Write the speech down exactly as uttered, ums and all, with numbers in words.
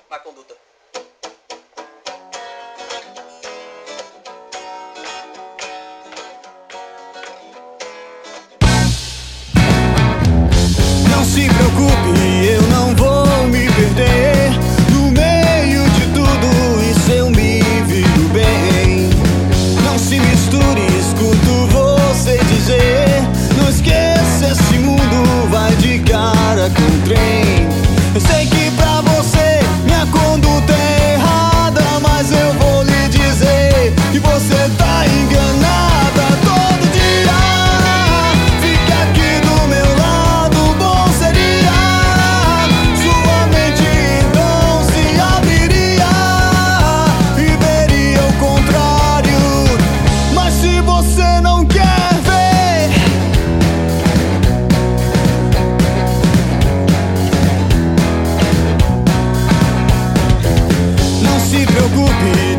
má conduta. Não se preocupe, eu não vou me perder no meio de tudo isso, eu me viro bem. Não se misture, escuto você dizer: não esqueça, esse mundo vai de cara com o trem. Eu sei que pra você minha conduta é errada, mas eu vou lhe dizer que você tá enganada. Todo dia fica aqui do meu lado, bom seria. Sua mente então se abriria e veria o contrário. Mas se você não quer ver, não se preocupe,